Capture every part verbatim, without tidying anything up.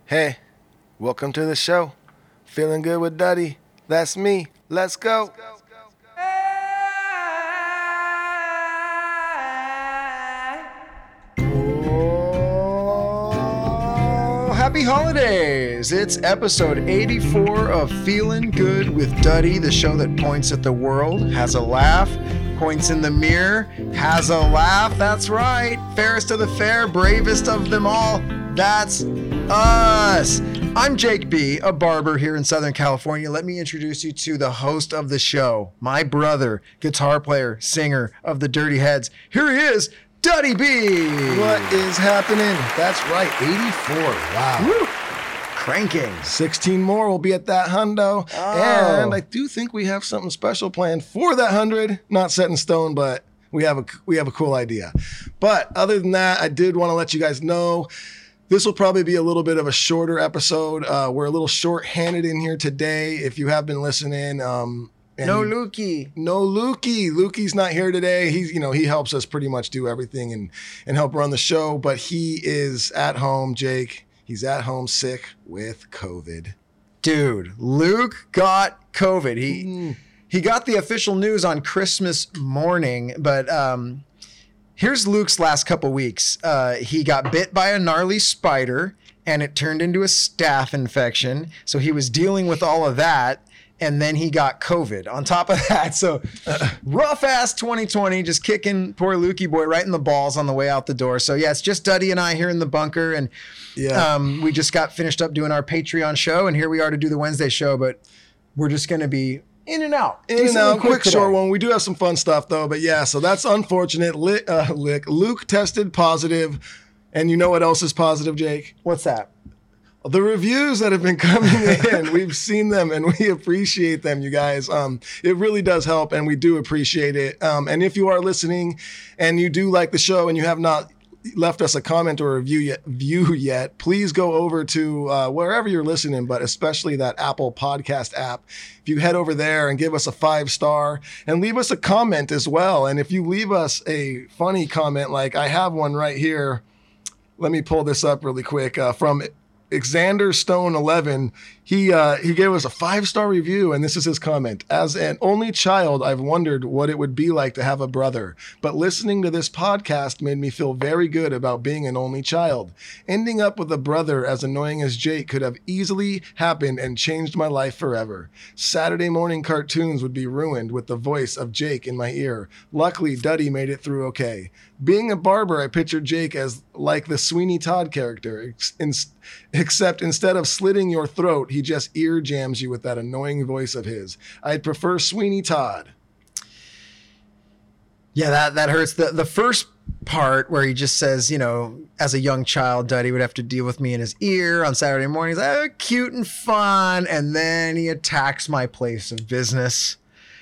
Hey, welcome to the show. Feeling good with Duddy. That's me. Let's go. Oh, happy holidays. It's episode eighty-four of Feeling Good with Duddy, the show that points at the world, has a laugh, points in the mirror, has a laugh. That's right. Fairest of the fair, bravest of them all. That's us. I'm Jake B., a barber here in Southern California. Let me introduce you to the host of the show, my brother, guitar player, singer of the Dirty Heads. Here he is, Duddy B. What is happening? That's right, eighty-four. Wow. Woo. Cranking. sixteen more will be at that hundo. Oh. And I do think we have something special planned for that hundred. Not set in stone, but we have a we have a cool idea. But other than that, I did want to let you guys know this will probably be a little bit of a shorter episode. Uh, we're a little short-handed in here today. If you have been listening, um, and No you- Lukey. No Lukey. Lukey's not here today. He's, you know, he helps us pretty much do everything and and help run the show, but he is at home, Jake. He's at home sick with COVID. Dude, Luke got COVID. He Mm. he got the official news on Christmas morning, but um, here's Luke's last couple weeks. Uh, he got bit by a gnarly spider, and it turned into a staph infection. So he was dealing with all of that, and then he got COVID on top of that. So rough ass twenty twenty, just kicking poor Lukey boy right in the balls on the way out the door. So yeah, it's just Duddy and I here in the bunker, and Yeah. um, we just got finished up doing our Patreon show, and here we are to do the Wednesday show, but we're just going to be in and out. In and Decently out, quick, today. short one. We do have some fun stuff though, but yeah, so that's unfortunate. Lick, uh, lick. Luke tested positive, and you know what else is positive, Jake? What's that? The reviews that have been coming in, we've seen them and we appreciate them, you guys. Um, it really does help, and we do appreciate it. Um, and if you are listening and you do like the show and you have not left us a comment or a review yet, view yet, please go over to uh, wherever you're listening, but especially that Apple Podcast app. If you head over there and give us a five star and leave us a comment as well. And if you leave us a funny comment, like I have one right here, let me pull this up really quick uh, from Xander Stone eleven. He uh, he gave us a five-star review, and this is his comment. As an only child, I've wondered what it would be like to have a brother, but listening to this podcast made me feel very good about being an only child. Ending up with a brother as annoying as Jake could have easily happened and changed my life forever. Saturday morning cartoons would be ruined with the voice of Jake in my ear. Luckily, Duddy made it through okay. Being a barber, I pictured Jake as like the Sweeney Todd character, ex- in- except instead of slitting your throat, he just ear jams you with that annoying voice of his. I'd prefer Sweeney Todd. Yeah, that, that hurts. The, the first part where he just says, you know, as a young child, Duddy would have to deal with me in his ear on Saturday mornings. Oh, cute and fun. And then he attacks my place of business.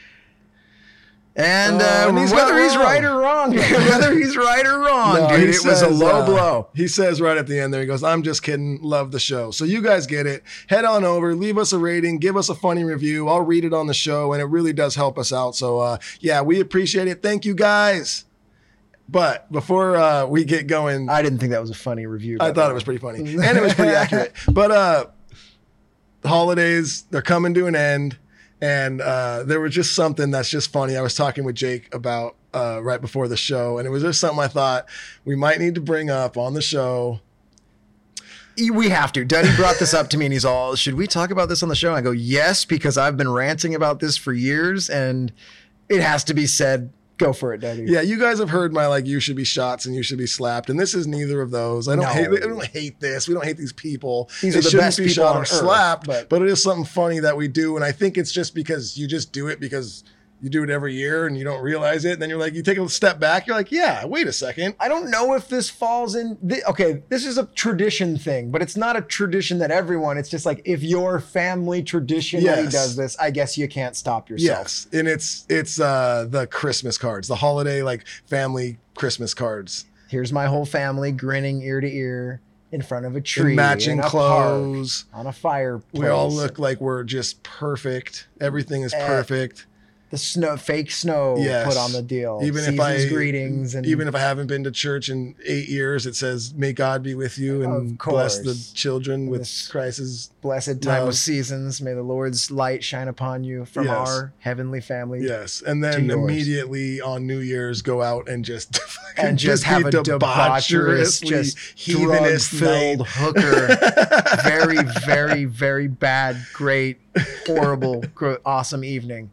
And, Oh, uh, and he's whether not he's wrong. right or wrong, whether he's right or wrong, No, dude, he it was a says, low uh, blow. He says right at the end there, he goes, I'm just kidding. Love the show. So you guys get it. Head on over, leave us a rating, give us a funny review. I'll read it on the show, and it really does help us out. So uh, yeah, we appreciate it. Thank you guys. But before uh, we get going, I didn't think that was a funny review. I thought it was pretty funny, and it was pretty accurate. But uh, the holidays, they're coming to an end. And uh, there was just something that's just funny. I was talking with Jake about uh, right before the show, and it was just something I thought we might need to bring up on the show. We have to. Duddy brought this up to me, and he's all, should we talk about this on the show? I go, yes, because I've been ranting about this for years, and it has to be said. Go for it, Duddy. Yeah, you guys have heard my like you should be shots and you should be slapped, and this is neither of those. I don't No. hate. I don't hate this. We don't hate these people. These They are the shouldn't best be people shot on or earth, slapped, but- but it is something funny that we do, and I think it's just because you just do it because you do it every year and you don't realize it, and then you're like, you take a step back, you're like, yeah, wait a second. I don't know if this falls in. Th- okay, this is a tradition thing, but it's not a tradition that everyone. It's just like if your family traditionally Yes. does this, I guess you can't stop yourself. Yes, and it's it's uh, the Christmas cards, the holiday like family Christmas cards, Here's my whole family grinning ear to ear in front of a tree, and matching in a clothes. park, on a fireplace. We all look like we're just perfect. Everything is Eh. perfect. the snow, fake snow Yes. put on the deal. Even Season's if I greetings and even if I haven't been to church in eight years, it says, "May God be with you and Of bless the course. children with This Christ's." blessed time love. of seasons. May the Lord's light shine upon you from Yes. our heavenly family. Yes, and then yours. immediately on New Year's, go out and just And just have a debaucherous, just heathenist drug-filled night. hooker. Very, very, very bad, great, horrible, gro- awesome evening.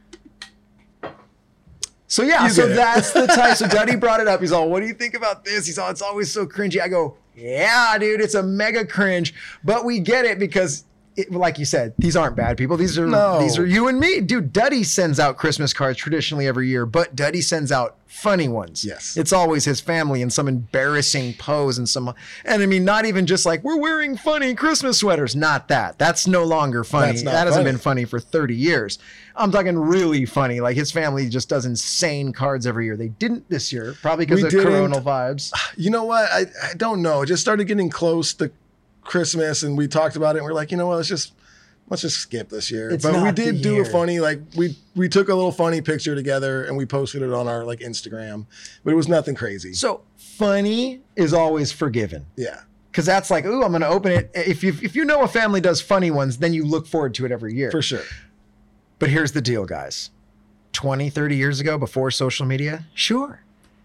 So yeah, You so get it. that's the type. So Duddy brought it up. He's all, "What do you think about this?" He's all, "It's always so cringy." I go, "Yeah, dude, it's a mega cringe," but we get it because, it, like you said, these aren't bad people. These are No. these are you and me, dude. Duddy sends out Christmas cards traditionally every year, but Duddy sends out funny ones. Yes. It's always his family in some embarrassing pose and some, and I mean, not even just like, "We're wearing funny Christmas sweaters." Not that. That's no longer funny. That's not That hasn't funny. been funny for thirty years. I'm talking really funny. Like his family just does insane cards every year. They didn't this year, probably because We of didn't. coronal vibes. You know what? I, I don't know. It just started getting close to Christmas, and we talked about it. And we're like, you know what? Let's just let's just skip this year. It's but we not did the do year. a funny like we we took a little funny picture together and we posted it on our like Instagram, but it was nothing crazy. So funny is always forgiven. Yeah. Because that's like, ooh, I'm going to open it. If you if you know a family does funny ones, then you look forward to it every year. For sure. But here's the deal, guys. twenty, thirty years ago, before social media, sure.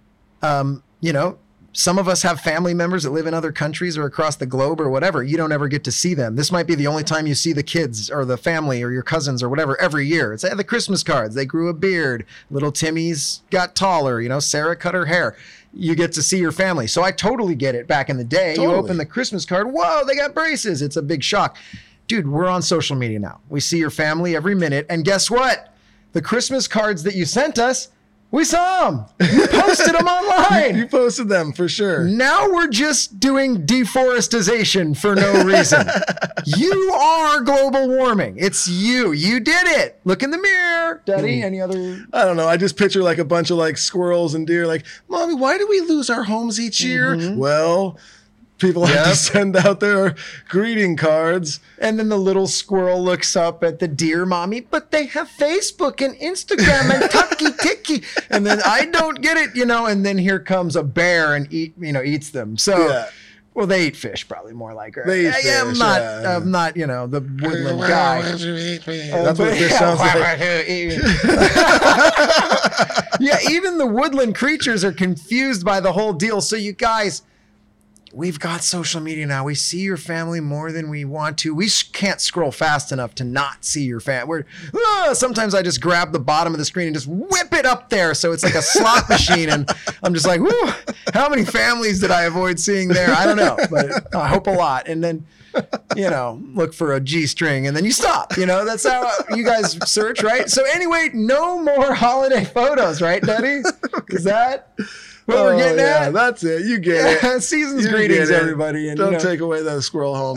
Um, you know, some of us have family members that live in other countries or across the globe or whatever. You don't ever get to see them. This might be the only time you see the kids or the family or your cousins or whatever every year. It's hey, the Christmas cards. They grew a beard. Little Timmy's got taller. You know, Sarah cut her hair. You get to see your family. So I totally get it. Back in the day, Totally. you open the Christmas card. Whoa, they got braces. It's a big shock. Dude, we're on social media now. We see your family every minute. And guess what? The Christmas cards that you sent us, we saw them. You posted them online. You posted them for sure. Now we're just doing deforestation for no reason. You are global warming. It's you. You did it. Look in the mirror. Daddy, any other? I don't know. I just picture like a bunch of like squirrels and deer like, "Mommy, why do we lose our homes each year?" Well, people have Yep. to send out their greeting cards. And then the little squirrel looks up at the deer mommy, "But they have Facebook and Instagram and Tucky Ticky." And then I don't get it, you know, and then here comes a bear and eat, you know, eats them. So, Yeah. well, they eat fish probably more like, right? They eat yeah, I'm fish, not, yeah. I'm not, you know, the woodland guy. That's Uh, what this sounds like. Yeah, even the woodland creatures are confused by the whole deal. So you guys, we've got social media now. We see your family more than we want to. We sh- can't scroll fast enough to not see your family. We're, ah, sometimes I just grab the bottom of the screen and just whip it up there. So it's like a slot machine. And I'm just like, whoo, how many families did I avoid seeing there? I don't know, but I hope a lot. And then, you know, look for a G string and then you stop. You know, that's how you guys search, right? So anyway, no more holiday photos, right, Daddy? Is that what we're getting yeah, at? that's it. You get it. Season's You greetings, get it. everybody. And, Don't you know, take away those squirrel homes.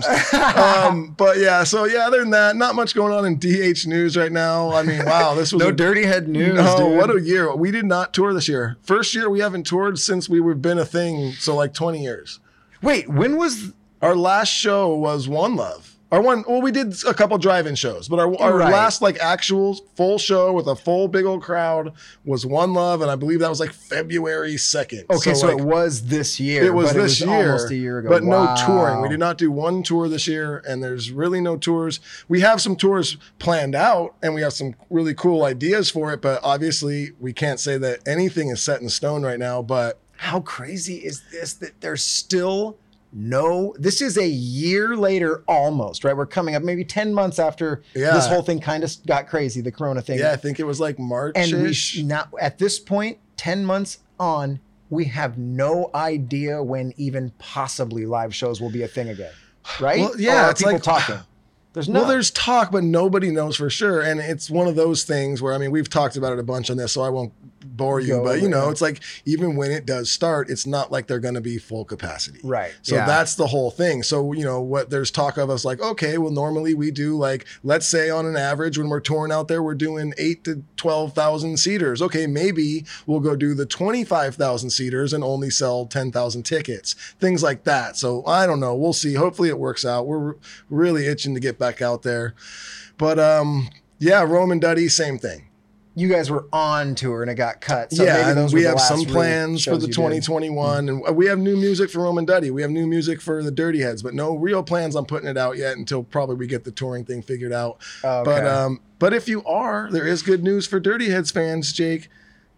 um, but yeah, so yeah, other than that, not much going on in D H news right now. I mean, wow, this was no a, dirty head news, No, dude. what a year. We did not tour this year. First year we haven't toured since we have been a thing. So like twenty years. Wait, when was... Our last show was One Love. Our one, well, we did a couple drive-in shows, but our, our Right. last like actual full show with a full big old crowd was One Love, and I believe that was like February second. Okay, so, like, it was this year. it was but this it was year, almost a year ago. but Wow. no touring. We did not do one tour this year, and there's really no tours. We have some tours planned out, and we have some really cool ideas for it, but obviously we can't say that anything is set in stone right now. But How crazy is this that there's still no... This is a year later almost, right? We're coming up maybe ten months after Yeah. this whole thing kind of got crazy, the corona thing. yeah, I think it was like March. And we sh- now at this point, ten months on, we have no idea when even possibly live shows will be a thing again, right? Well, yeah, Or are it's people like- talking. There's no. Well, there's talk, but nobody knows for sure. And it's one of those things where, I mean, we've talked about it a bunch on this, so I won't bore you. Go But, you over know, it. it's like even when it does start, it's not like they're going to be full capacity. Right. So Yeah. that's the whole thing. So, you know, what there's talk of us like, okay, well, normally we do like, let's say on an average when we're touring out there, we're doing eight to twelve thousand seaters. Okay, maybe we'll go do the twenty-five thousand seaters and only sell ten thousand tickets, things like that. So I don't know. We'll see. Hopefully it works out. We're really itching to get back out there. But um, yeah, Rome and Duddy, same thing. you guys were on tour and it got cut. So yeah, maybe and those we were the have last some real plans for shows the you twenty did. twenty-one, and we have new music for Roman Duddy. We have new music for the Dirty Heads, but no real plans on putting it out yet until probably we get the touring thing figured out. Okay. But um, but if you are, there is good news for Dirty Heads fans, Jake.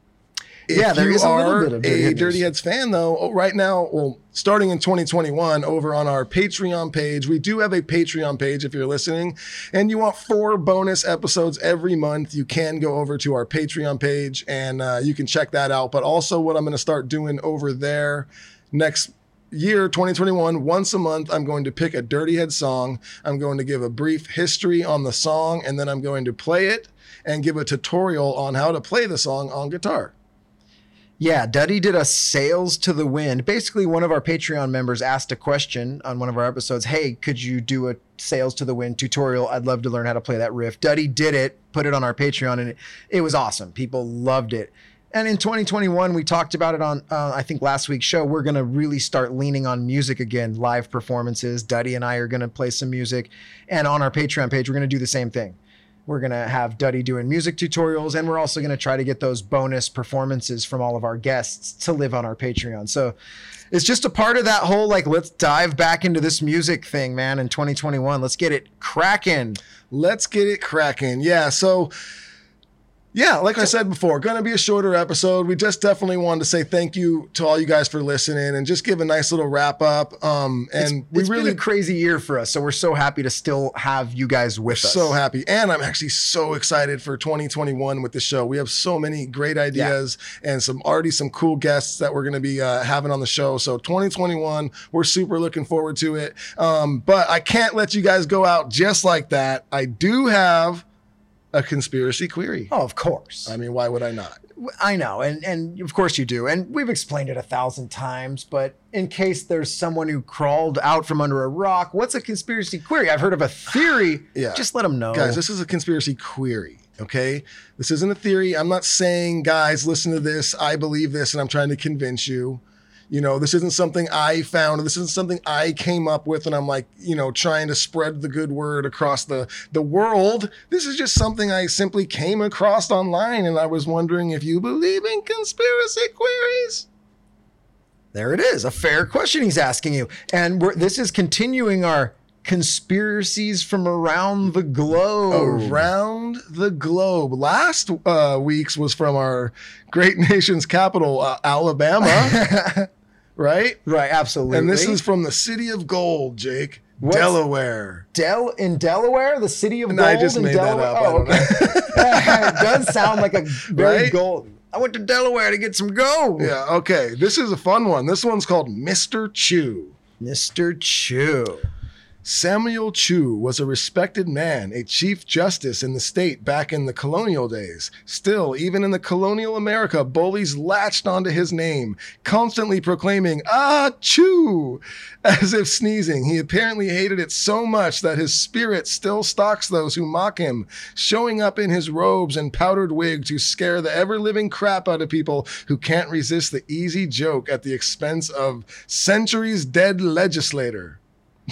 If Yeah, there you is a little are bit of Dirty a Head Dirty news. Heads fan, though, oh, right now, well, starting in twenty twenty-one, over on our Patreon page, we do have a Patreon page if you're listening, and you want four bonus episodes every month, you can go over to our Patreon page, and uh, you can check that out. But also what I'm going to start doing over there next year, twenty twenty-one, once a month, I'm going to pick a Dirty Head song. I'm going to give a brief history on the song, and then I'm going to play it and give a tutorial on how to play the song on guitar. Yeah, Duddy did a Sails to the Wind. Basically, one of our Patreon members asked a question on one of our episodes. Hey, could you do a Sails to the Wind tutorial? I'd love to learn how to play that riff. Duddy did it, put it on our Patreon, and it, it was awesome. People loved it. And in twenty twenty-one, we talked about it on, uh, I think, last week's show. We're going to really start leaning on music again, live performances. Duddy and I are going to play some music. And on our Patreon page, we're going to do the same thing. We're going to have Duddy doing music tutorials, and we're also going to try to get those bonus performances from all of our guests to live on our Patreon. So it's just a part of that whole, like, let's dive back into this music thing, man, in twenty twenty-one. Let's get it cracking. Let's get it cracking. Yeah, so... Yeah, like I said before, going to be a shorter episode. We just definitely wanted to say thank you to all you guys for listening and just give a nice little wrap up. Um, and it's, we it's really been a crazy year for us, so we're so happy to still have you guys with us. so happy. And I'm actually so excited for twenty twenty-one with the show. We have so many great ideas yeah. and some already some cool guests that we're going to be uh, having on the show. So twenty twenty-one, we're super looking forward to it. Um, but I can't let you guys go out just like that. I do have a conspiracy query. Oh, of course. I mean, why would I not? I know, and and of course you do, and we've explained it a thousand times, but in case there's someone who crawled out from under a rock, what's a conspiracy query? I've heard of a theory. Yeah. Just let them know. Guys, this is a conspiracy query, okay? This isn't a theory. I'm not saying, guys, listen to this, I believe this, and I'm trying to convince you. You know, this isn't something I found. This isn't something I came up with and I'm like, you know, trying to spread the good word across the, the world. This is just something I simply came across online, and I was wondering if you believe in conspiracy queries. There it is, a fair question he's asking you. And we're, this is continuing our conspiracies from around the globe. Around the globe. Last uh, week's was from our great nation's capital, uh, Alabama. Right? Right, absolutely. And this is from the city of gold, Jake. What's, Delaware. Del in Delaware, the city of No, gold. I just in made Delaware? that up. Oh, okay. It does sound like a very Right? gold. I went to Delaware to get some gold. Yeah, okay. This is a fun one. This one's called Mister Chew. Mister Chew. Samuel Chew was a respected man, a chief justice in the state back in the colonial days. Still, even in the colonial America, bullies latched onto his name, constantly proclaiming, "Ah, Chew," as if sneezing. He apparently hated it so much that his spirit still stalks those who mock him, showing up in his robes and powdered wig to scare the ever-living crap out of people who can't resist the easy joke at the expense of centuries-dead legislator.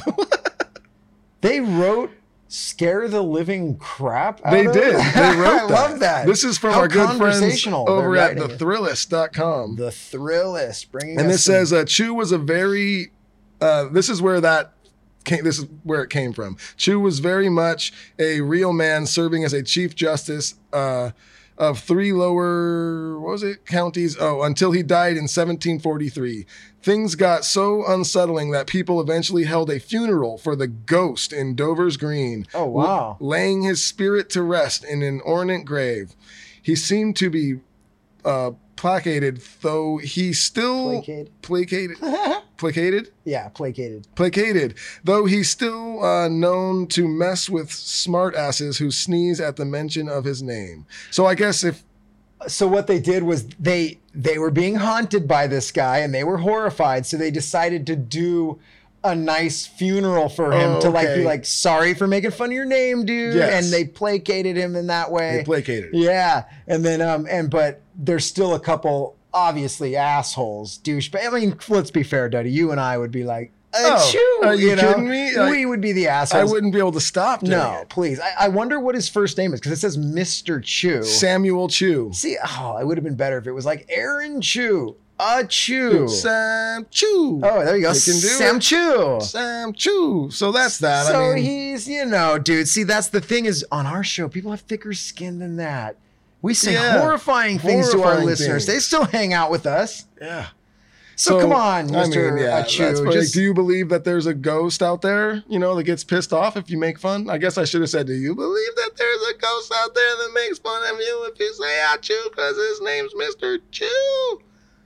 They wrote "scare the living crap" out They of did. it? They wrote I that. love that. This is from How our good friends conversational over they're at writing the it. thrillist dot com. The Thrillist, bringing And us this some- says uh, Chew was a very, uh, this is where that came, this is where it came from. Chew was very much a real man serving as a chief justice uh, of three lower, what was it, counties? Oh, until he died in seventeen forty-three. Things got so unsettling that people eventually held a funeral for the ghost in Dover's Green. Oh, wow. Laying his spirit to rest in an ornate grave. He seemed to be uh, placated, though he still Placated? placated, placated, Yeah, placated. placated. Though he's still uh, known to mess with smart asses who sneeze at the mention of his name. So I guess if So what they did was they they were being haunted by this guy and they were horrified. So they decided to do a nice funeral for him Oh, to like okay. be like, sorry for making fun of your name, dude. Yes. And they placated him in that way. they placated, Yeah, and then um and but there's still a couple obviously assholes, douche. But I mean, let's be fair, Duddy. You and I would be like, Oh, Chew. are you know? kidding me? I- we would be the I assholes. wouldn't be able to stop doing No, it. please. I, I wonder what his first name is because it says Mister Chew. Samuel Chew. See, oh, it would have been better if it was like Aaron Chew. A Chew. Sam Chew. Oh, there you go. You can do Sam it. Chew. Sam Chew. So that's that. So I mean, he's, you know, dude. See, that's the thing is on our show, people have thicker skin than that. We say Yeah. horrifying things to our Horrifying listeners. things. They still hang out with us. yeah. So, come on, Mister I mean, yeah, Chew. that's pretty- Just, do you believe that there's a ghost out there, you know, that gets pissed off if you make fun? I guess I should have said, do you believe that there's a ghost out there that makes fun of you if you say I chew because his name's Mister Chew?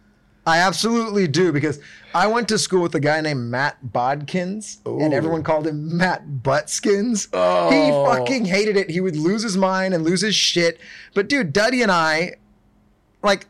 I absolutely do because I went to school with a guy named Matt Bodkins and Ooh. everyone called him Matt Buttskins. Oh. He fucking hated it. He would lose his mind and lose his shit. But dude, Duddy and I, like,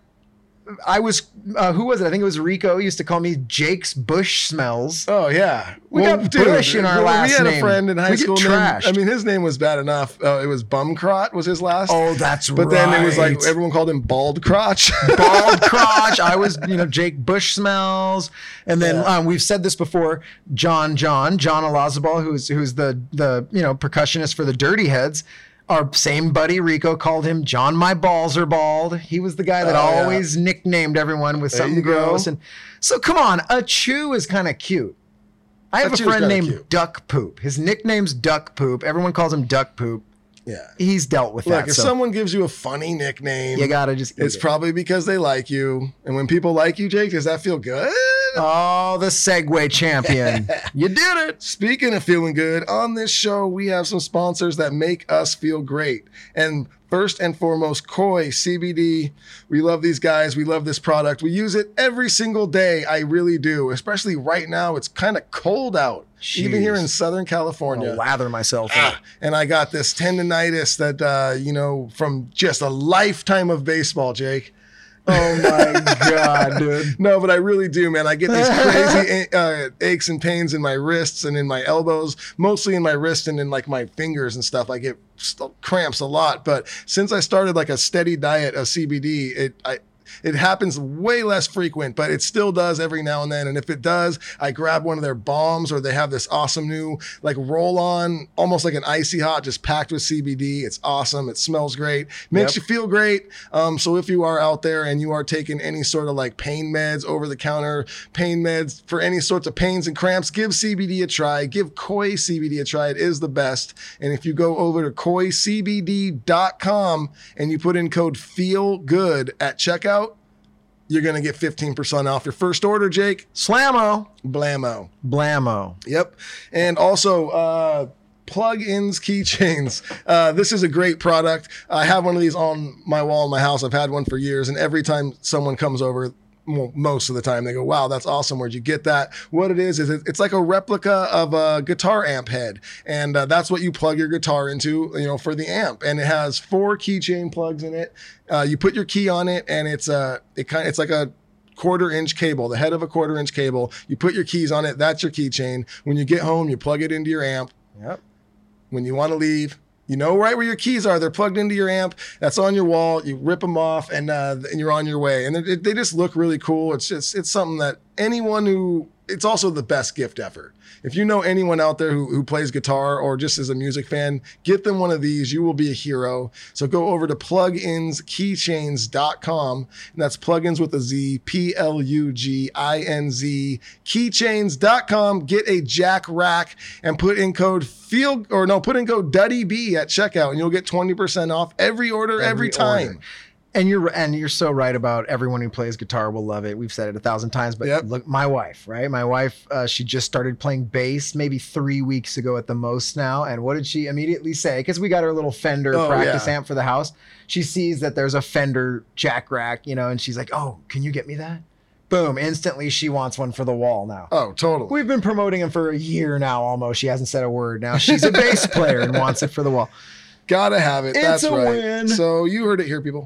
I was, uh, who was it? I think it was Rico. He used to call me Jake's Bush Smells. Oh yeah, We got Bush in our well, last We had name. a friend in high We get school. Named, trashed. I mean, his name was bad enough. Uh, it was Bumcrotch was his last. Oh, that's right. But then it was like everyone called him Bald Crotch. Bald Crotch. I was, you know, Jake Bush Smells. And then Yeah. um, we've said this before, John John, John Olazabal, who's who's the the you know percussionist for the Dirty Heads. Our same buddy Rico called him John My Balls Are Bald. He was the guy that Oh, yeah. always nicknamed everyone with There something you go. gross. And so come on, a chew is kind of cute. I have A a chew's friend kinda named cute. Duck Poop. His nickname's Duck Poop. Everyone calls him Duck Poop. Yeah. He's dealt with Look, that. if So someone gives you a funny nickname, you gotta just eat it's it. probably because they like you. And when people like you, Jake, does that feel good? Oh, the Segway champion. You did it. Speaking of feeling good, on this show, we have some sponsors that make us feel great. And first and foremost, Koi C B D. We love these guys. We love this product. We use it every single day. I really do. Especially right now, it's kind of cold out, even here Jeez. in Southern California. I'll lather myself in it. Ah, and I got this tendonitis that, uh, you know, from just a lifetime of baseball, Jake. Oh my God, dude. No, but I really do, man. I get these crazy uh, aches and pains in my wrists and in my elbows, mostly in my wrist and in like my fingers and stuff. I get st- cramps a lot. But since I started like a steady diet of C B D, it I it happens way less frequent, but it still does every now and then. And if it does, I grab one of their bombs, or they have this awesome new like roll on, almost like an icy hot, just packed with C B D. It's awesome. It smells great, makes Yep. you feel great. Um, so if you are out there and you are taking any sort of like pain meds, over the counter pain meds for any sorts of pains and cramps, give C B D a try. Give Koi C B D a try. It is the best. And if you go over to koi c b d dot com and you put in code FEELGOOD at checkout, you're going to get fifteen percent off your first order, Jake. Slammo. Blammo. Blammo. Yep. And also, uh, plug-ins keychains. Uh, this is a great product. I have one of these on my wall in my house. I've had one for years. And every time someone comes over, well, most of the time they go, wow, that's awesome. Where'd you get that? What it is, is it, it's like a replica of a guitar amp head. And uh, that's what you plug your guitar into, you know, for the amp. And it has four keychain plugs in it. Uh, you put your key on it and it's uh, it kind it's like a quarter inch cable, the head of a quarter inch cable. You put your keys on it. That's your keychain. When you get home, you plug it into your amp. Yep. When you want to leave, you know right where your keys are. They're plugged into your amp. That's on your wall. You rip them off, and uh, and you're on your way. And they, they just look really cool. It's just it's something that anyone who it's also the best gift ever. If you know anyone out there who, who plays guitar or just is a music fan, get them one of these. You will be a hero. So go over to plug ins keychains dot com, and that's plugins with a Z, P L U G I N Z, keychains dot com. Get a jack rack and put in code feel or no, put in code DuddyB at checkout, and you'll get twenty percent off every order, every, Every time. order. And you're and you're so right about everyone who plays guitar will love it. We've said it a thousand times, but Yep. look, my wife, right? My wife, uh, she just started playing bass maybe three weeks ago at the most now. And what did she immediately say? Because we got her little Fender Oh, practice yeah. amp for the house. She sees that there's a Fender jack rack, you know, and she's like, "Oh, can you get me that?" Boom! Instantly, she wants one for the wall now. Oh, totally. We've been promoting him for a year now, almost. She hasn't said a word. Now she's a bass player and wants it for the wall. Gotta have it. It's That's a right. win. So you heard it here, people.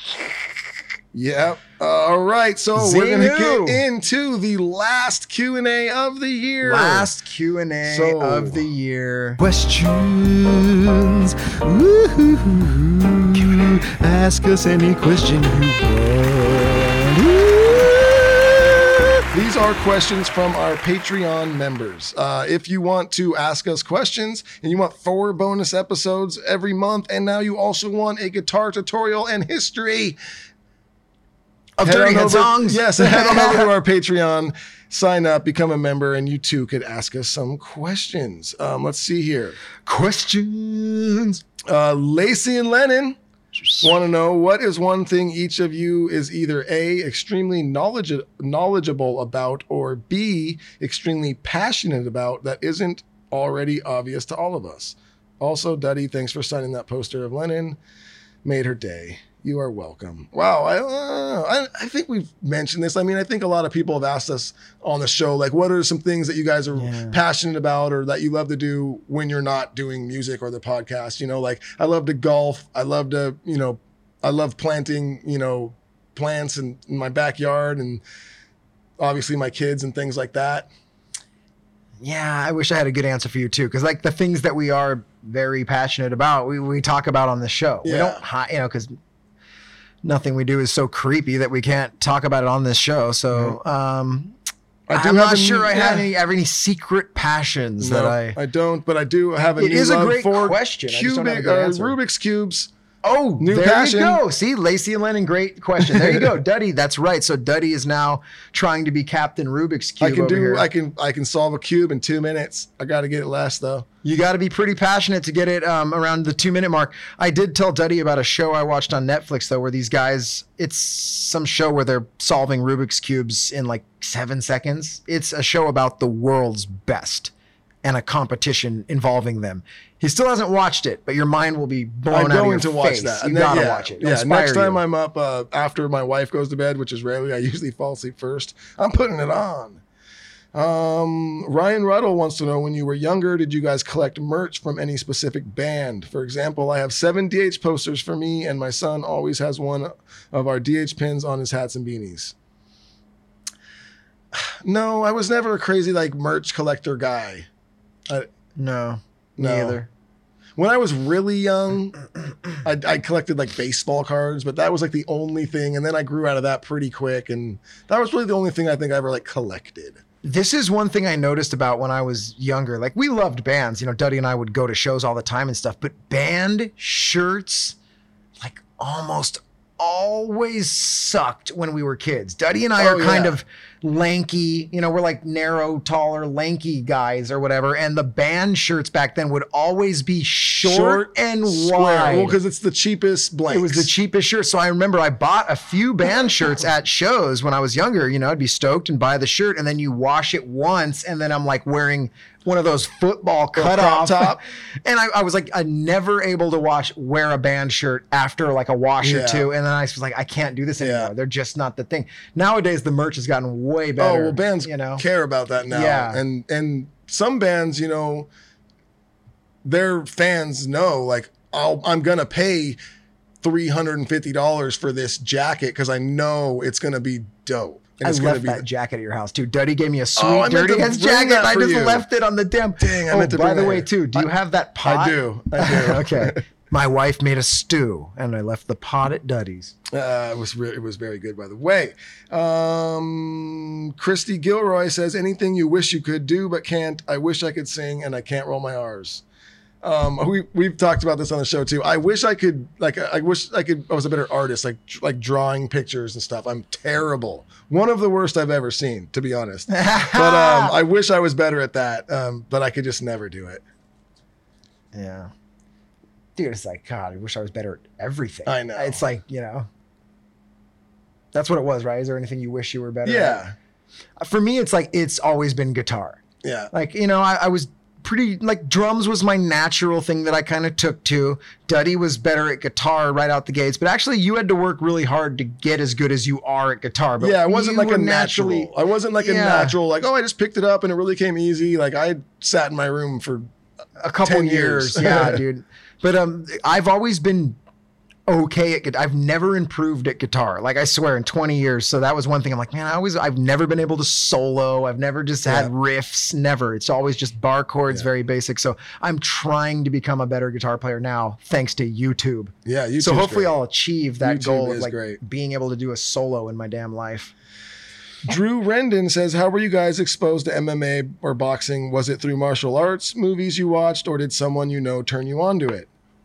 Yep. All right. So we're gonna Zing-hoo. get into the last Q and A of the year. Last Q and A So- of the year. Questions. Woo-hoo-hoo. Ask us any question you want. Ooh. These are questions from our Patreon members. Uh, if you want to ask us questions and you want four bonus episodes every month, and now you also want a guitar tutorial and history Of head Dirty on Head over- Songs. Yes, head on over to our Patreon, sign up, become a member, and you too could ask us some questions. Um, let's see here. Questions. Uh, Lacey and Lennon want to know, what is one thing each of you is either A, extremely knowledge- knowledgeable about, or B, extremely passionate about that isn't already obvious to all of us? Also, Duddy, thanks for signing that poster of Lennon. Made her day. You are welcome. Wow, I, uh, I I think we've mentioned this. I mean, I think a lot of people have asked us on the show, like, what are some things that you guys are Yeah. passionate about or that you love to do when you're not doing music or the podcast? You know, like, I love to golf. I love to, you know, I love planting, you know, plants in, in my backyard, and obviously my kids and things like that. Yeah, I wish I had a good answer for you too, because like the things that we are very passionate about, we, we talk about on the show. We Yeah. don't, hi- you know, because nothing we do is so creepy that we can't talk about it on this show. So um, I do I'm have not a- sure I have yeah. any have any secret passions No, that I. I don't, but I do have a It new is a love great for question. I just don't have a cubic, good uh, answer. Rubik's cubes. Oh, New there passion. you go. See, Lacey and Lennon, great question. There you go, Duddy. That's right. So Duddy is now trying to be Captain Rubik's cube. I can over do. here. I can. I can solve a cube in two minutes. I got to get it less though. You got to be pretty passionate to get it um, around the two minute mark. I did tell Duddy about a show I watched on Netflix though, where these guys, it's some show where they're solving Rubik's cubes in like seven seconds. It's a show about the world's best and a competition involving them. He still hasn't watched it, but your mind will be blown I'm out of going your to watch face. that. You And then- gotta yeah, watch it. It'll Yeah. inspire Next time you. I'm up uh, after my wife goes to bed, which is rarely. I usually fall asleep first. I'm putting it on. Um, Ryan Ruddle wants to know, when you were younger, did you guys collect merch from any specific band? For example, I have seven D H posters for me, and my son always has one of our D H pins on his hats and beanies. No, I was never a crazy like merch collector guy. I, No, me No. either. When I was really young, I, I collected like baseball cards, but that was like the only thing. And then I grew out of that pretty quick, and that was really the only thing I think I ever like collected. This is one thing I noticed about when I was younger. Like, we loved bands. You know, Duddy and I would go to shows all the time and stuff, but band shirts, like, almost always sucked when we were kids. Duddy and I Oh, are kind yeah. of lanky, you know, we're like narrow, taller, lanky guys or whatever. And the band shirts back then would always be short, and square. wide. Well, because it's the cheapest blanks. It was the cheapest shirt. So I remember I bought a few band shirts at shows when I was younger. You know, I'd be stoked and buy the shirt, and then you wash it once, and then I'm like wearing one of those football crop cutoff top. And I, I was like, I never able to wash wear a band shirt after like a wash Yeah. or two. And then I was like, I can't do this anymore. Yeah. They're just not the thing. Nowadays, the merch has gotten way better. Oh well, bands you know. care about that now. Yeah. And and some bands, you know, their fans know, like, I'll, I'm gonna pay three hundred and fifty dollars for this jacket because I know it's gonna be dope. And I it's gonna left be that jacket at your house too. Duddy gave me a sweet Oh, I meant Dirty to Heads bring jacket. that I for just you. left it on the damn. Dang, I oh, meant to by bring the that. way, too, do you have that pot? I do. I do. Okay. My wife made a stew, and I left the pot at Duddy's. Uh, it was re- it was very good, by the way. Um, Christy Gilroy says, anything you wish you could do but can't. I wish I could sing, and I can't roll my R's. Um, we we've talked about this on the show too. I wish I could like I wish I could I was a better artist, like like drawing pictures and stuff. I'm terrible. One of the worst I've ever seen, to be honest. But um, I wish I was better at that. Um, but I could just never do it. Yeah. Dude, it's like, God, I wish I was better at everything. I know. It's like, you know, that's what it was, right? Is there anything you wish you were better Yeah, at? For me, it's like, it's always been guitar. yeah. Like, you know, I, I was pretty, like, drums was my natural thing that I kind of took to. Duddy was better at guitar right out the gates, but actually you had to work really hard to get as good as you are at guitar. But Yeah, it wasn't you like were a natural. I wasn't like a Yeah. natural, like, oh, I just picked it up and it really came easy. Like, I sat in my room for a couple ten years. years. Yeah, dude. But um, I've always been okay at guitar. I've never improved at guitar. Like, I swear, in twenty years. So that was one thing. I'm like, man, I always, I've never been able to solo. I've never just had Yeah. riffs. Never. It's always just bar chords, Yeah. very basic. So I'm trying to become a better guitar player now, thanks to YouTube. yeah. YouTube's so hopefully great. I'll achieve that YouTube goal of is like great. being able to do a solo in my damn life. Drew Rendon says, how were you guys exposed to M M A or boxing? Was it through martial arts movies you watched, or did someone you know turn you on to it?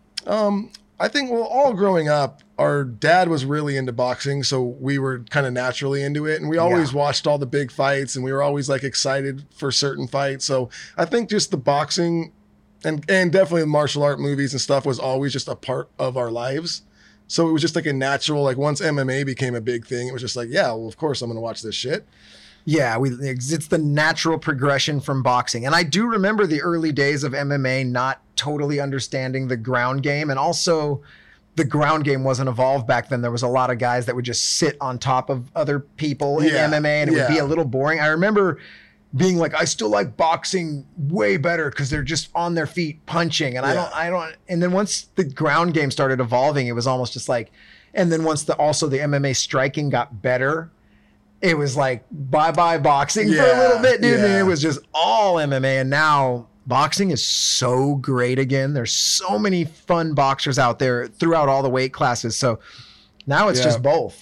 Um, I think, well, all growing up, our dad was really into boxing, so we were kind of naturally into it. And we always Yeah. watched all the big fights, and we were always like excited for certain fights. So I think just the boxing and, and definitely the martial art movies and stuff was always just a part of our lives. So it was just like a natural, like once M M A became a big thing, it was just like, yeah, well, of course I'm going to watch this shit. Yeah, we it's the natural progression from boxing. And I do remember the early days of M M A not totally understanding the ground game. And also the ground game wasn't evolved back then. There was a lot of guys that would just sit on top of other people in Yeah, M M A, and it would be yeah. a little boring. I remember being like, I still like boxing way better because they're just on their feet punching. And I Yeah. don't, I don't, and then once the ground game started evolving, it was almost just like, and then once the, also the M M A striking got better, it was like bye-bye boxing for a Yeah, little bit, dude. And yeah. it was just all M M A. And now boxing is so great again. There's so many fun boxers out there throughout all the weight classes. So now it's Yeah. just both.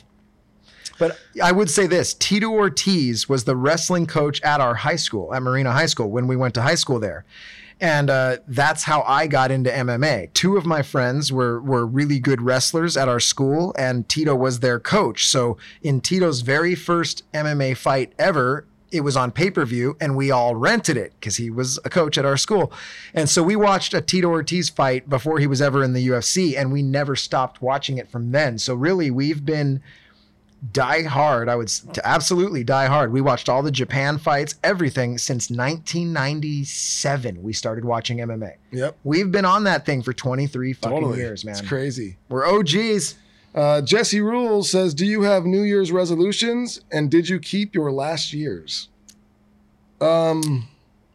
But I would say this, Tito Ortiz was the wrestling coach at our high school, at Marina High School, when we went to high school there. And uh, that's how I got into M M A. Two of my friends were were really good wrestlers at our school, and Tito was their coach. So in Tito's very first M M A fight ever, it was on pay-per-view, and we all rented it because he was a coach at our school. And so we watched a Tito Ortiz fight before he was ever in the U F C, and we never stopped watching it from then. So really, we've been die hard. I would s- to absolutely die hard. We watched all the Japan fights, everything since nineteen ninety-seven. We started watching M M A. Yep. We've been on that thing for twenty-three fucking Totally. years, man. It's crazy. We're O Gs. Uh, Jesse Rules says, do you have New Year's resolutions, and did you keep your last year's? Um,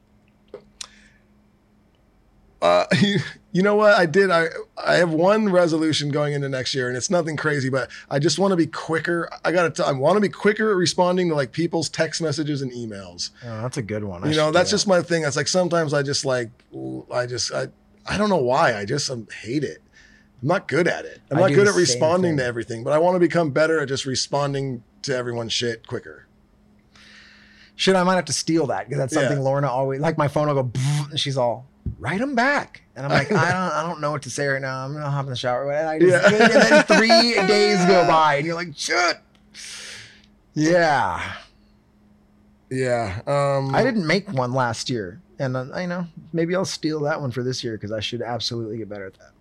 uh, you, you know what I did? I, I have one resolution going into next year, and it's nothing crazy, but I just want to be quicker. I got to, I want to be quicker at responding to like people's text messages and emails. Oh, that's a good one. I You should know, do that's that. just my thing. It's like, sometimes I just like, I just, I, I don't know why. I just um, hate it. I'm not good at it. I'm I not do good the at same responding thing. to everything, but I want to become better at just responding to everyone's shit quicker. Shit, I might have to steal that because that's something Yeah. Lorna always, like my phone will go, "Pfft," and she's all, write them back. And I'm like, I don't I don't know what to say right now. I'm going to hop in the shower. And, I just, Yeah. and then three days go by and you're like, shit. Yeah. Yeah. Um, I didn't make one last year. And uh, I know, maybe I'll steal that one for this year because I should absolutely get better at that.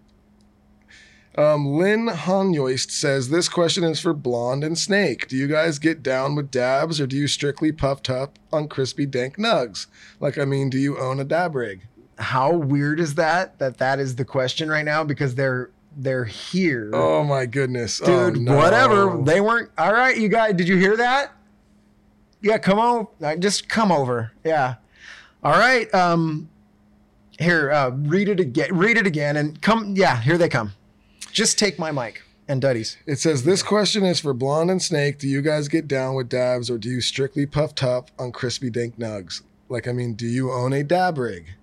Um, Lynn Hanyoist says, this question is for Blonde and Snake. Do you guys get down with dabs, or do you strictly puffed up on crispy dank nugs? Like, I mean, do you own a dab rig? How weird is that? That that is the question right now because they're they're here. Oh my goodness. Dude, Oh, no. whatever. They weren't. All right, you guys, did you hear that? Yeah, come on. Uh, Just come over. Yeah. All right. Um, here, uh, read it again. Read it again and come. Yeah, here they come. Just take my mic and Duddy's. It says, this question is for Blonde and Snake. Do you guys get down with dabs, or do you strictly puffed up on crispy dank nugs? Like, I mean, do you own a dab rig?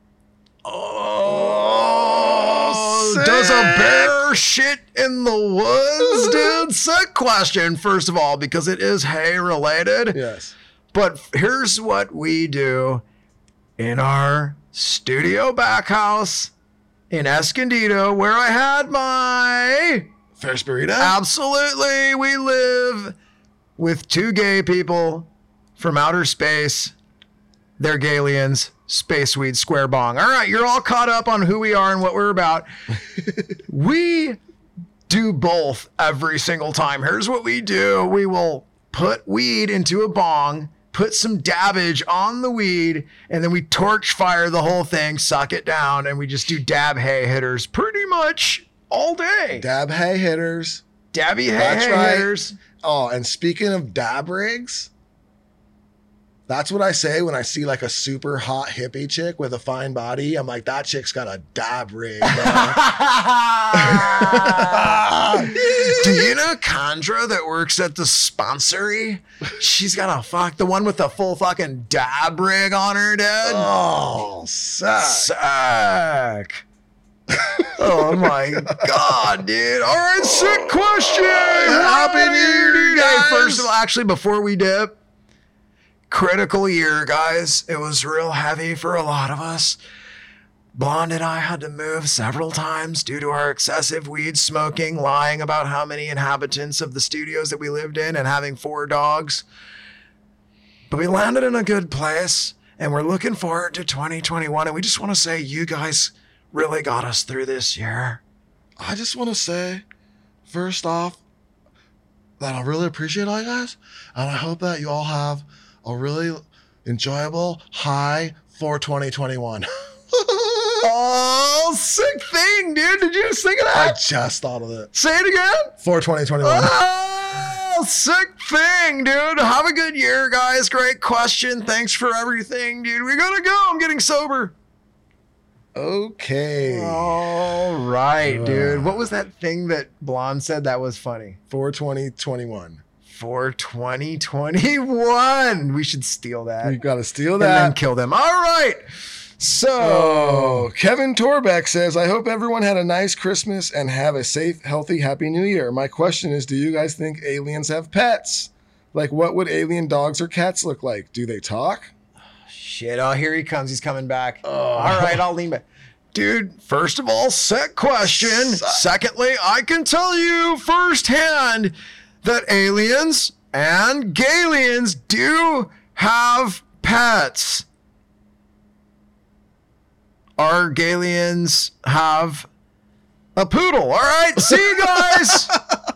Oh, does a bear shit in the woods, dude? Sick question, first of all, because it is hay related. Yes. But here's what we do in our studio back house in Escondido, where I had my... Ferris burrito? Absolutely, we live with two gay people from outer space. They're Galians, space weed, square bong. All right, you're all caught up on who we are and what we're about. We do both every single time. Here's what we do. We will put weed into a bong, put some dabbage on the weed, and then we torch fire the whole thing, suck it down, and we just do dab hay hitters pretty much all day. Dab hay hitters. Dabby hay, That's hay right. hitters. Oh, and speaking of dab rigs, that's what I say when I see like a super hot hippie chick with a fine body. I'm like, that chick's got a dab rig, bro. Do you know Condra that works at the sponsory? She's got a fuck, the one with the full fucking dab rig on her, dude. Oh, suck. Sick. Oh my god, dude. All right, sick question. Happy New Year, Hey, guys. first of all, actually, before we dip, critical year, guys. It was real heavy for a lot of us. Blonde and I had to move several times due to our excessive weed smoking, lying about how many inhabitants of the studios that we lived in, and having four dogs. But we landed in a good place, and we're looking forward to twenty twenty-one. And we just want to say you guys really got us through this year. I just want to say, first off, that I really appreciate all you guys, and I hope that you all have a really enjoyable high for twenty twenty-one. Oh, sick thing, dude. Did you just think of that? I just thought of it. Say it again. For twenty twenty-one. Oh, sick thing, dude. Have a good year, guys. Great question. Thanks for everything, dude. We gotta go. I'm getting sober. Okay. All right, dude. What was that thing that Blonde said that was funny? For twenty twenty-one. For twenty twenty-one. We should steal that. We gotta steal and that. then kill them. All right. So, oh, Kevin Torbeck says, I hope everyone had a nice Christmas and have a safe, healthy, happy new year. My question is, do you guys think aliens have pets? Like, what would alien dogs or cats look like? Do they talk? shit. Oh, here he comes. He's coming back. Oh. All right, I'll lean back. Dude, first of all, sick question. Secondly, I can tell you firsthand that aliens and Galians do have pets. Our Galians have a poodle. All right, see you guys.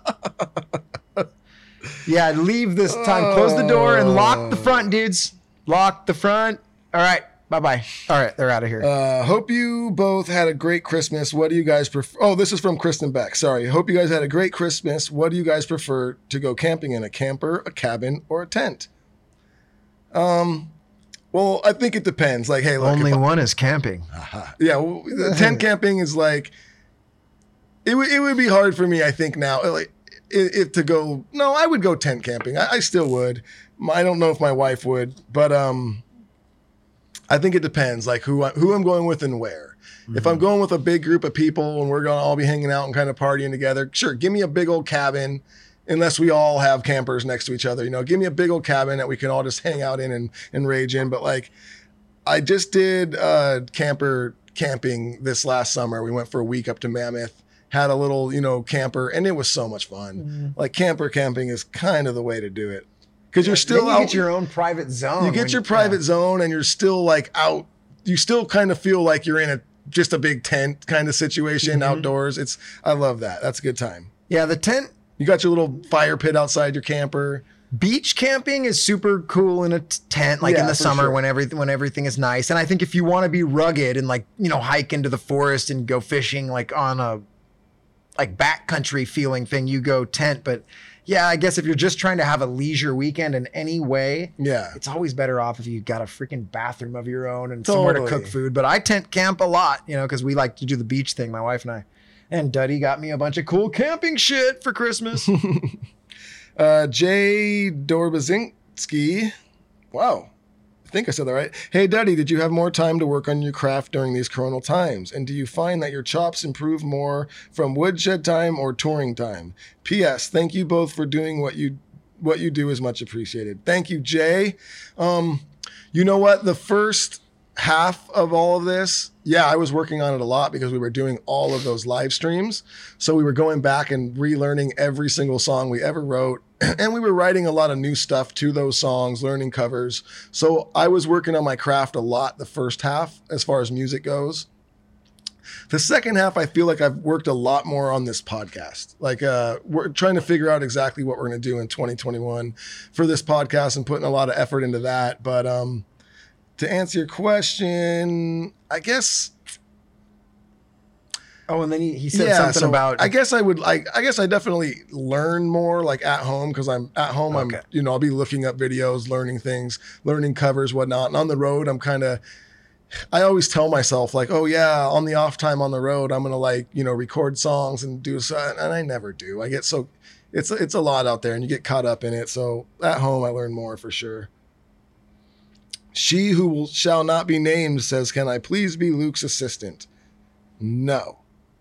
Yeah, leave this time. Close the door and lock the front, dudes. Lock the front. All right, bye-bye. All right, they're out of here. Uh, hope you both had a great Christmas. What do you guys prefer? Oh, this is from Kristen Beck. Sorry. Hope you guys had a great Christmas. What do you guys prefer to go camping in? A camper, a cabin, or a tent? Um, well, I think it depends. Like, hey, look, Only if I- one is camping. Uh-huh. Yeah, well, the tent camping is like, it would it would be hard for me, I think now, like, if, if to go. No, I would go tent camping. I, I still would. I don't know if my wife would, but um, I think it depends, like who I, who I'm going with and where. Mm-hmm. If I'm going with a big group of people and we're gonna all be hanging out and kind of partying together, sure, give me a big old cabin. Unless we all have campers next to each other, you know, give me a big old cabin that we can all just hang out in and, and rage in. But like, I just did uh, camper camping this last summer. We went for a week up to Mammoth, had a little, you know, camper, and it was so much fun. Mm-hmm. Like camper camping is kind of the way to do it. Because you're still then you out. get your own private zone. You get when, your private yeah. zone and you're still like out. You still kind of feel like you're in a just a big tent kind of situation mm-hmm. outdoors. It's I love that. That's a good time. Yeah, the tent. You got your little fire pit outside your camper. Beach camping is super cool in a t- tent, like Yeah, in the for summer sure. when everything when everything is nice. And I think if you want to be rugged and like, you know, hike into the forest and go fishing like on a like backcountry feeling thing, you go tent. But yeah, I guess if you're just trying to have a leisure weekend in any way, Yeah. it's always better off if you got a freaking bathroom of your own and somewhere to Totally. cook food. But I tent camp a lot, you know, because we like to do the beach thing, my wife and I. And Duddy got me a bunch of cool camping shit for Christmas. uh, Jay Dorbazinski. Wow. I think I said that right. Hey, Duddy, did you have more time to work on your craft during these coronal times? And do you find that your chops improve more from woodshed time or touring time? P S. Thank you both for doing what you what you do is much appreciated. Thank you, Jay. Um, you know what? The first half of all of this, yeah, I was working on it a lot because we were doing all of those live streams. So we were going back and relearning every single song we ever wrote. And we were writing a lot of new stuff to those songs, learning covers. So I was working on my craft a lot the first half as far as music goes. The second half, I feel like I've worked a lot more on this podcast. Like uh, we're trying to figure out exactly what we're going to do in twenty twenty-one for this podcast and putting a lot of effort into that. But um, to answer your question, I guess... Oh, and then he, he said something so about... I guess I would like, I guess I definitely learn more like at home because I'm at home. Okay. I'm, you know, I'll be looking up videos, learning things, learning covers, whatnot. And on the road, I'm kind of, I always tell myself like, oh yeah, on the off time on the road, I'm going to like, you know, record songs and do so. And I never do. I get so, it's, it's a lot out there and you get caught up in it. So at home, I learn more for sure. She who will, shall not be named says, can I please be Luke's assistant? No.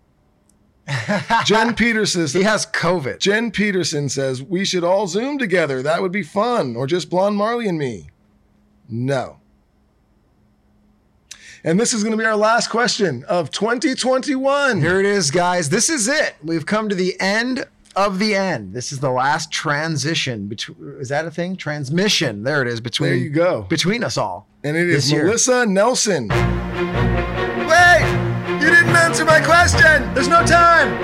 Jen Peterson says, he has COVID. Jen Peterson says, we should all Zoom together. That would be fun. Or just Blonde Marley and me. No. And this is going to be our last question of twenty twenty-one. Here it is, guys. This is it. We've come to the end of the end. This is the last transition. Between, is that a thing? Transmission. There it is. Between, there you go. Between us all. And it is year. Melissa Nelson. Wait! You didn't answer my question! There's no time!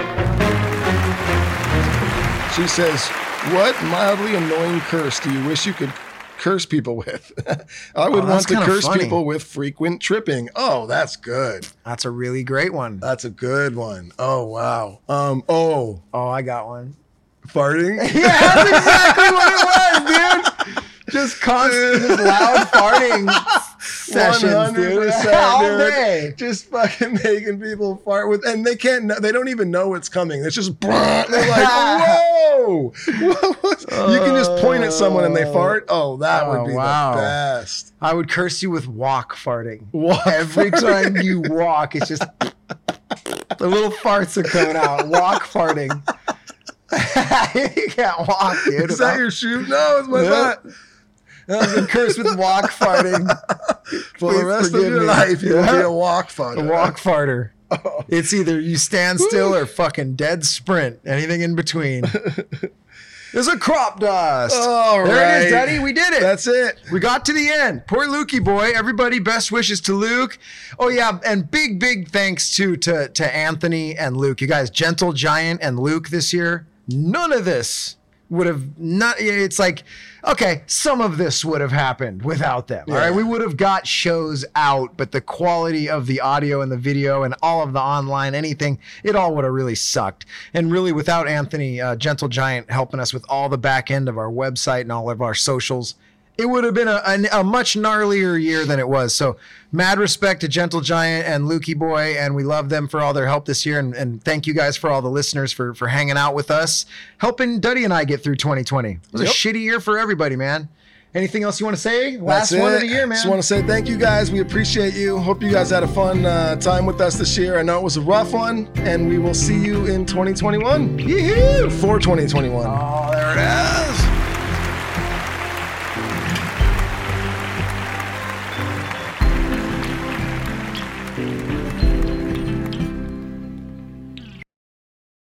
She says, what mildly annoying curse do you wish you could curse people with? I would Oh, want that's to kinda curse funny. people with frequent tripping. Oh, that's good. That's a really great one. That's a good one. Oh, wow. Um. Oh, Oh, I got one. farting? Yeah, that's exactly what it was, dude. Just constant, just loud farting sessions, dude. one hundred percent, All dude. day. Just fucking making people fart with, and they can't, know, they don't even know it's coming. It's just, they're like, whoa. What was- you can just point at someone and they fart. Oh, that Oh, would be wow. the best. I would curse you with walk farting. Walk Every farting. time you walk, it's just the little farts are coming out. Walk farting. You can't walk, dude. Is that your shoe? No, it's my Yeah. butt. That was a curse with walk farting. For Please the rest of forgive your me. life, you'll Yeah. be a walk farter. A walk farter. Oh. It's either you stand still or fucking dead sprint. Anything in between. There's a crop dust. All there right. it is, Daddy. We did it. That's it. We got to the end. Poor Lukey boy. Everybody, best wishes to Luke. Oh yeah, and big, big thanks to to to Anthony and Luke. You guys, Gentle Giant and Luke this year. None of this would have not. It's like, okay, some of this would have happened without them. All Yeah. right, we would have got shows out, but the quality of the audio and the video and all of the online anything, it all would have really sucked. And really, without Anthony, uh, Gentle Giant helping us with all the back end of our website and all of our socials, it would have been a, a, a much gnarlier year than it was. So mad respect to Gentle Giant and Lukey Boy, and we love them for all their help this year. And, and thank you guys for all the listeners for, for hanging out with us, helping Duddy and I get through twenty twenty. It was Yep. a shitty year for everybody, man. Anything else you want to say? Last That's one it. of the year, man. Just want to say thank you guys. We appreciate you. Hope you guys had a fun uh, time with us this year. I know it was a rough one, and we will see you in twenty twenty-one. Yee-hoo! For twenty twenty-one. Oh, there it is.